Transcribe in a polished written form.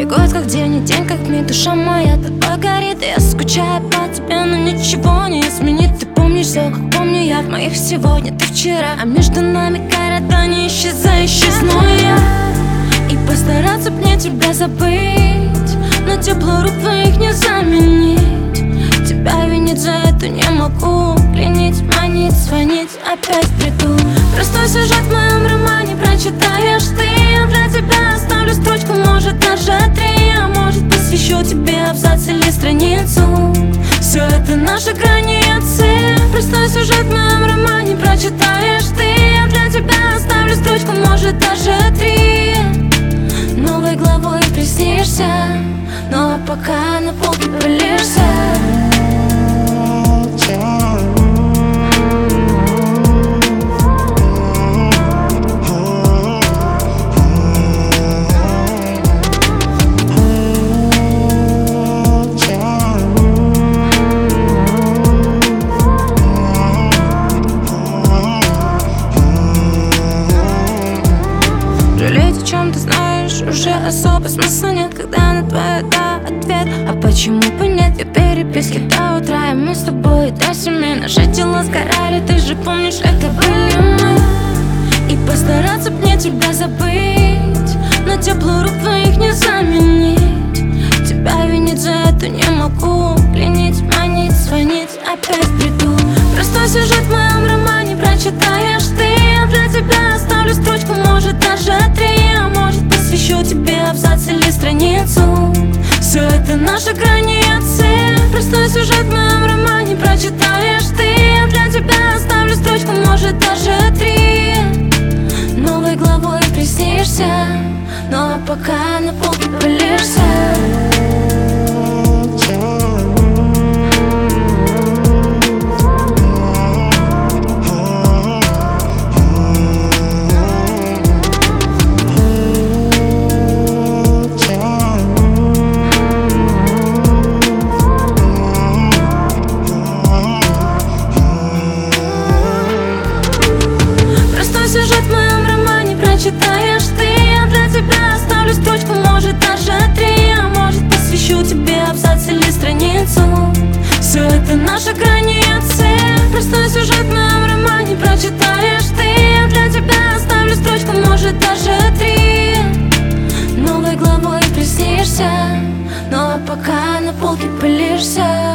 год как день и день как миг. Душа моя тобой горит, я скучаю по тебе, но ничего не изменит. Ты помнишь все, как помню я, в моих сегодня ты вчера. А между нами города не исчезающие. Знаю я, и постараться б мне тебя забыть, но тепло рук твоих не заменить. Тебя винить за это не могу, пленить, манить, звонить, опять приду. Простой сюжет в моем романе прочитаешь ты. Для тебя оставлю строчку, может даже 3, а может посвящу тебе абзац или страницу. Все это наши границы. Простой сюжет в моем романе прочитаешь ты. Для тебя оставлю строчку, может даже 3. Новой главой приснишься, но пока на полке пылишься. Жалеть, о чем ты знаешь, уже особо смысла нет, когда на твое да ответ. А почему бы нет, я переписки до утра, и мы с тобой до 7. Наши тела сгорали, ты же помнишь, это были мы. И постараться б мне тебя забыть, но тепло рук твоих не заменить. Тебя винить за это не могу, пленить, манить, звонить, опять приду. Простой сюжет в моем романе прочитаешь ты. Для тебя оставлю строчку, может даже 3, а может посвящу тебе абзац или страницу. Все это наши границы. Простой сюжет в моем романе прочитаешь ты. Для тебя оставлю строчку, может даже 3. Новой главой приснишься, но пока на полке пылишься. Сюжет в моем романе прочитаешь ты. Для тебя оставлю строчку, может даже 3, а может посвящу тебе абзац или страницу. Все это наши границы. Простой сюжет в моем романе прочитаешь ты. Для тебя оставлю строчку, может даже 3. Новой главой приснишься, но пока на полке пылишься.